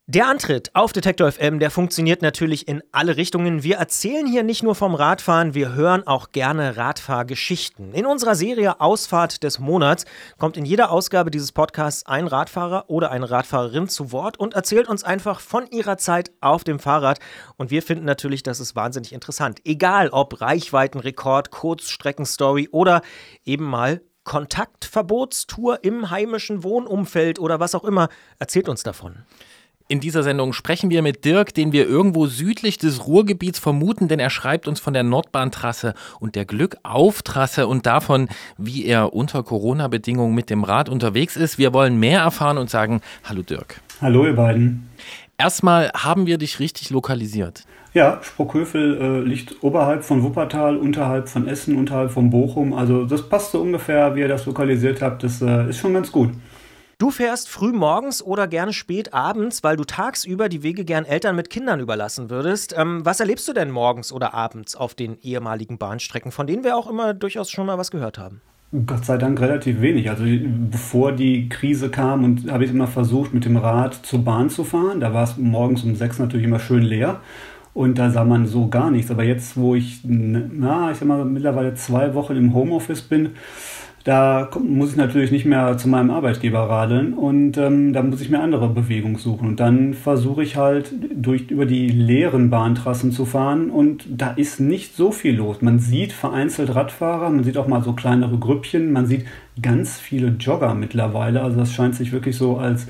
Der Antritt auf Detektor FM, der funktioniert natürlich in alle Richtungen. Wir erzählen hier nicht nur vom Radfahren, wir hören auch gerne Radfahrgeschichten. In unserer Serie Ausfahrt des Monats kommt in jeder Ausgabe dieses Podcasts ein Radfahrer oder eine Radfahrerin zu Wort und erzählt uns einfach von ihrer Zeit auf dem Fahrrad. Und wir finden natürlich, das ist wahnsinnig interessant. Egal ob Reichweitenrekord, Kurzstreckenstory oder eben mal Kontaktverbotstour im heimischen Wohnumfeld oder was auch immer, erzählt uns davon. In dieser Sendung sprechen wir mit Dirk, den wir irgendwo südlich des Ruhrgebiets vermuten, denn er schreibt uns von der Nordbahntrasse und der Glückauf-Trasse und davon, wie er unter Corona-Bedingungen mit dem Rad unterwegs ist. Wir wollen mehr erfahren und sagen, hallo Dirk. Hallo ihr beiden. Erstmal haben wir dich richtig lokalisiert. Ja, Sprockhövel liegt oberhalb von Wuppertal, unterhalb von Essen, unterhalb von Bochum. Also das passt so ungefähr, wie ihr das lokalisiert habt. Das ist schon ganz gut. Du fährst früh morgens oder gerne spät abends, weil du tagsüber die Wege gern Eltern mit Kindern überlassen würdest. Was erlebst du denn morgens oder abends auf den ehemaligen Bahnstrecken, von denen wir auch immer durchaus schon mal was gehört haben? Gott sei Dank relativ wenig. Also bevor die Krise kam, habe ich immer versucht, mit dem Rad zur Bahn zu fahren. Da war es morgens um 6 natürlich immer schön leer. Und da sah man so gar nichts. Aber jetzt, wo ich sag mal, mittlerweile 2 Wochen im Homeoffice bin, da muss ich natürlich nicht mehr zu meinem Arbeitgeber radeln und da muss ich mir andere Bewegung suchen. Und dann versuche ich halt über die leeren Bahntrassen zu fahren und da ist nicht so viel los. Man sieht vereinzelt Radfahrer, man sieht auch mal so kleinere Grüppchen, man sieht ganz viele Jogger mittlerweile. Also das scheint sich wirklich so als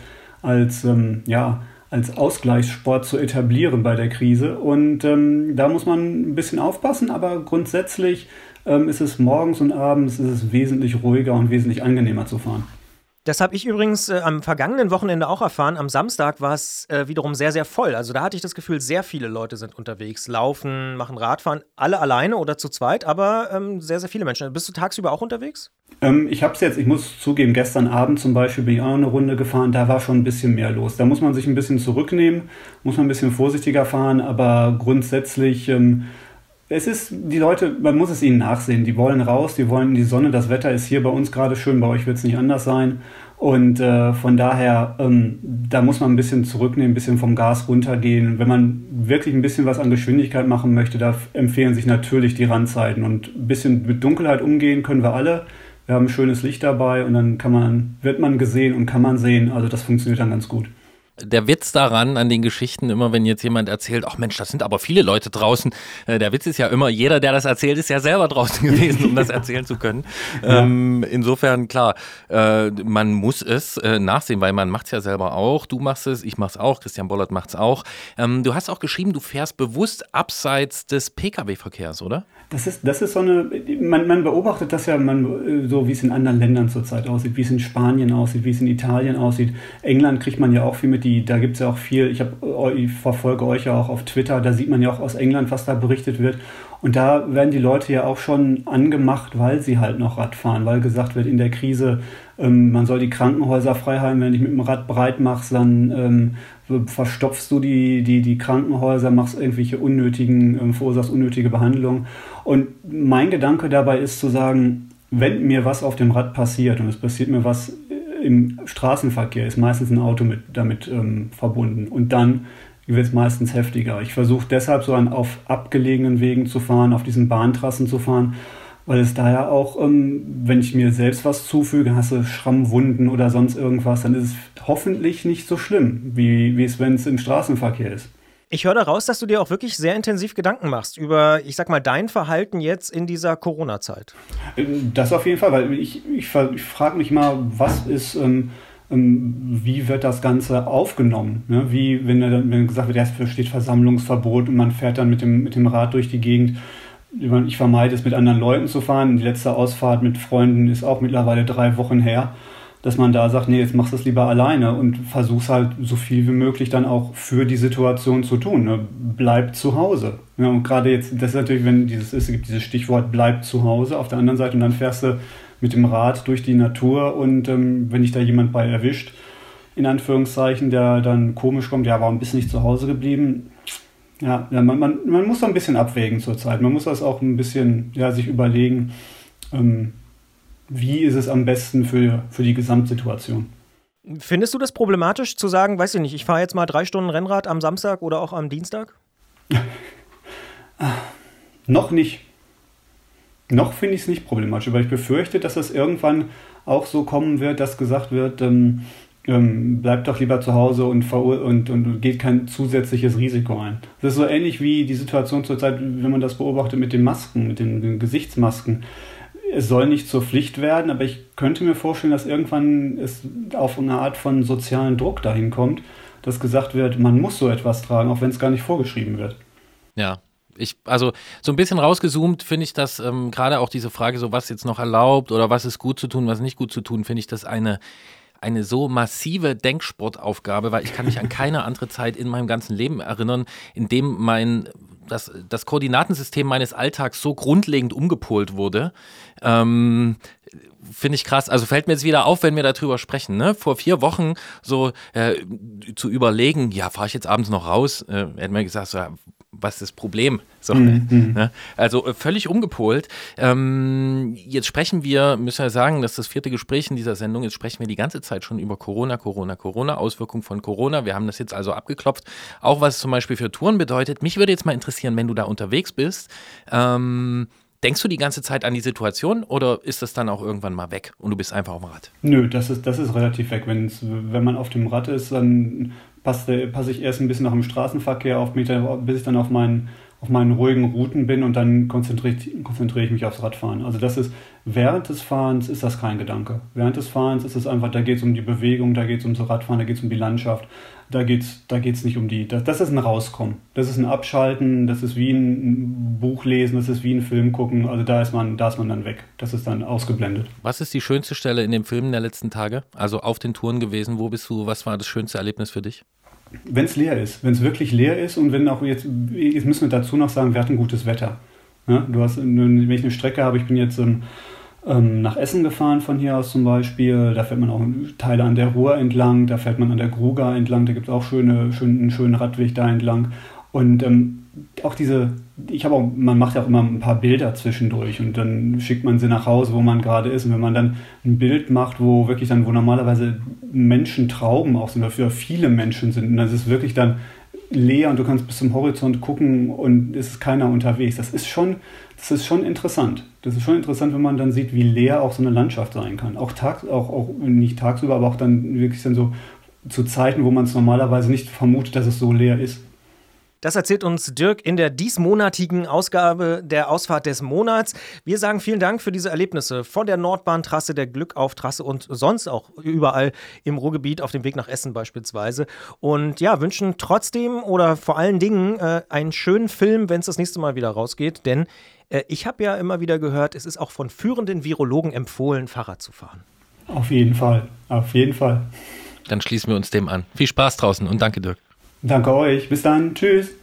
Ausgleichssport zu etablieren bei der Krise. Und da muss man ein bisschen aufpassen, aber grundsätzlich ist es morgens und abends ist es wesentlich ruhiger und wesentlich angenehmer zu fahren. Das habe ich übrigens am vergangenen Wochenende auch erfahren. Am Samstag war es wiederum sehr, sehr voll. Also da hatte ich das Gefühl, sehr viele Leute sind unterwegs, laufen, machen Radfahren, alle alleine oder zu zweit, aber sehr, sehr viele Menschen. Bist du tagsüber auch unterwegs? Ich muss zugeben, gestern Abend zum Beispiel bin ich auch noch eine Runde gefahren, da war schon ein bisschen mehr los. Da muss man sich ein bisschen zurücknehmen, muss man ein bisschen vorsichtiger fahren, aber grundsätzlich die Leute, man muss es ihnen nachsehen. Die wollen raus, die wollen in die Sonne. Das Wetter ist hier bei uns gerade schön, bei euch wird es nicht anders sein. Und von daher, da muss man ein bisschen zurücknehmen, ein bisschen vom Gas runtergehen. Wenn man wirklich ein bisschen was an Geschwindigkeit machen möchte, da empfehlen sich natürlich die Randzeiten. Und ein bisschen mit Dunkelheit umgehen können wir alle. Wir haben ein schönes Licht dabei und dann wird man gesehen und kann man sehen. Also das funktioniert dann ganz gut. Der Witz daran, an den Geschichten, immer wenn jetzt jemand erzählt, ach Mensch, das sind aber viele Leute draußen, der Witz ist ja immer, jeder, der das erzählt, ist ja selber draußen gewesen, um das erzählen zu können. Ja. Insofern, klar, man muss es nachsehen, weil man macht es ja selber auch. Du machst es, ich mach's auch, Christian Bollert macht's auch. Du hast auch geschrieben, du fährst bewusst abseits des Pkw-Verkehrs, oder? Das ist so man beobachtet das ja, so wie es in anderen Ländern zurzeit aussieht, wie es in Spanien aussieht, wie es in Italien aussieht. England kriegt man ja auch viel mit, da gibt es ja auch viel, ich verfolge euch ja auch auf Twitter, da sieht man ja auch aus England, was da berichtet wird. Und da werden die Leute ja auch schon angemacht, weil sie halt noch Rad fahren, weil gesagt wird, in der Krise, man soll die Krankenhäuser frei halten, wenn du dich mit dem Rad breit machst, dann verstopfst du die Krankenhäuser, verursachst unnötige Behandlungen. Und mein Gedanke dabei ist zu sagen, wenn mir was auf dem Rad passiert und es passiert mir was im Straßenverkehr, ist meistens ein Auto damit verbunden und dann wird es meistens heftiger. Ich versuche deshalb so auf abgelegenen Wegen zu fahren, auf diesen Bahntrassen zu fahren, weil es da ja auch, wenn ich mir selbst was zufüge, hast du Schrammwunden oder sonst irgendwas, dann ist es hoffentlich nicht so schlimm, wie es, wenn es im Straßenverkehr ist. Ich höre daraus, dass du dir auch wirklich sehr intensiv Gedanken machst über, ich sag mal, dein Verhalten jetzt in dieser Corona-Zeit. Das auf jeden Fall, weil ich frage mich mal, was ist, wie wird das Ganze aufgenommen? Ne? Wie, wenn gesagt wird, es steht Versammlungsverbot und man fährt dann mit dem Rad durch die Gegend. Ich vermeide es, mit anderen Leuten zu fahren. Die letzte Ausfahrt mit Freunden ist auch mittlerweile 3 Wochen her, dass man da sagt, nee, jetzt machst du es lieber alleine und versuchst halt so viel wie möglich dann auch für die Situation zu tun. Ne? Bleib zu Hause. Ja, und gerade jetzt, das ist natürlich, es gibt dieses Stichwort bleib zu Hause auf der anderen Seite und dann fährst du mit dem Rad durch die Natur und wenn dich da jemand bei erwischt, in Anführungszeichen, der dann komisch kommt, ja, warum bist du nicht zu Hause geblieben? Ja, man muss da ein bisschen abwägen zurzeit. Man muss das auch ein bisschen sich überlegen, wie ist es am besten für die Gesamtsituation. Findest du das problematisch zu sagen, weiß ich nicht, ich fahre jetzt mal 3 Stunden Rennrad am Samstag oder auch am Dienstag? Noch nicht. Noch finde ich es nicht problematisch, aber ich befürchte, dass es irgendwann auch so kommen wird, dass gesagt wird, bleibt doch lieber zu Hause und geht kein zusätzliches Risiko ein. Das ist so ähnlich wie die Situation zurzeit, wenn man das beobachtet mit den Masken, mit den Gesichtsmasken. Es soll nicht zur Pflicht werden, aber ich könnte mir vorstellen, dass irgendwann es auf eine Art von sozialen Druck dahin kommt, dass gesagt wird, man muss so etwas tragen, auch wenn es gar nicht vorgeschrieben wird. Ja. Also so ein bisschen rausgezoomt finde ich das, gerade auch diese Frage, so was jetzt noch erlaubt oder was ist gut zu tun, was nicht gut zu tun, finde ich das eine so massive Denksportaufgabe, weil ich kann mich an keine andere Zeit in meinem ganzen Leben erinnern, in dem das Koordinatensystem meines Alltags so grundlegend umgepolt wurde. Finde ich krass. Also fällt mir jetzt wieder auf, wenn wir darüber sprechen. Ne? Vor 4 Wochen so zu überlegen, ja, fahre ich jetzt abends noch raus? Hätten wir gesagt, so, ja, was ist das Problem? So, ne? Also völlig umgepolt. Jetzt sprechen wir, müssen wir sagen, das ist das 4. Gespräch in dieser Sendung, jetzt sprechen wir die ganze Zeit schon über Corona, Auswirkungen von Corona. Wir haben das jetzt also abgeklopft, auch was es zum Beispiel für Touren bedeutet. Mich würde jetzt mal interessieren, wenn du da unterwegs bist, denkst du die ganze Zeit an die Situation oder ist das dann auch irgendwann mal weg und du bist einfach auf dem Rad? Nö, das ist relativ weg. Wenn man auf dem Rad ist, dann passe ich erst ein bisschen noch im Straßenverkehr auf mich, bis ich dann auf meinen ruhigen Routen bin und dann konzentriere ich mich aufs Radfahren. Also das ist, während des Fahrens ist das kein Gedanke. Während des Fahrens ist es einfach, da geht es um die Bewegung, da geht es ums Radfahren, da geht es um die Landschaft, da geht's nicht um das ist ein Rauskommen. Das ist ein Abschalten, das ist wie ein Buch lesen, das ist wie ein Film gucken, also da ist man dann weg. Das ist dann ausgeblendet. Was ist die schönste Stelle in dem Film der letzten Tage? Also auf den Touren gewesen, was war das schönste Erlebnis für dich? Wenn es leer ist, wenn es wirklich leer ist und wenn auch jetzt müssen wir dazu noch sagen, wir hatten gutes Wetter. Ja, wenn ich eine Strecke habe, ich bin jetzt nach Essen gefahren von hier aus zum Beispiel, da fährt man auch Teile an der Ruhr entlang, da fährt man an der Gruga entlang, da gibt es auch einen schönen Radweg da entlang. Und auch man macht ja auch immer ein paar Bilder zwischendurch und dann schickt man sie nach Hause, wo man gerade ist. Und wenn man dann ein Bild macht, wo normalerweise Menschentrauben auch sind, oder viele Menschen sind, und das ist wirklich dann leer und du kannst bis zum Horizont gucken und es ist keiner unterwegs. Das ist schon interessant. Das ist schon interessant, wenn man dann sieht, wie leer auch so eine Landschaft sein kann. Auch nicht tagsüber, aber auch dann wirklich dann so zu Zeiten, wo man es normalerweise nicht vermutet, dass es so leer ist. Das erzählt uns Dirk in der diesmonatigen Ausgabe der Ausfahrt des Monats. Wir sagen vielen Dank für diese Erlebnisse von der Nordbahntrasse, der Glückauf-Trasse und sonst auch überall im Ruhrgebiet auf dem Weg nach Essen beispielsweise. Und ja, wünschen trotzdem oder vor allen Dingen einen schönen Film, wenn es das nächste Mal wieder rausgeht. Denn ich habe ja immer wieder gehört, es ist auch von führenden Virologen empfohlen, Fahrrad zu fahren. Auf jeden Fall, auf jeden Fall. Dann schließen wir uns dem an. Viel Spaß draußen und danke, Dirk. Danke euch. Bis dann. Tschüss.